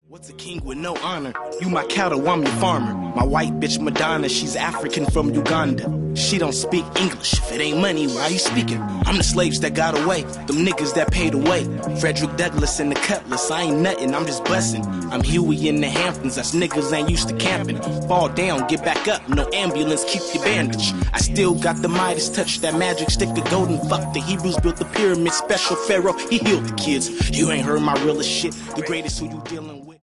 What's a king with no honor? You my cattle, I'm your farmer. My white bitch Madonna, she's African from Uganda. She don't speak English. If it ain't money, why you speaking? I'm the slaves that got away, them niggas that paid away. Frederick Douglass and the Cutlass, I ain't nothing, I'm just bussin'. I'm Huey in the Hamptons, us niggas ain't used to camping. Fall down, get back up, no ambulance, keep your bandage. I still got the Midas touch, that magic stick of golden fuck. The Hebrews built the pyramid, special pharaoh, he healed the kids. You ain't heard my realest shit, the greatest who you dealing with.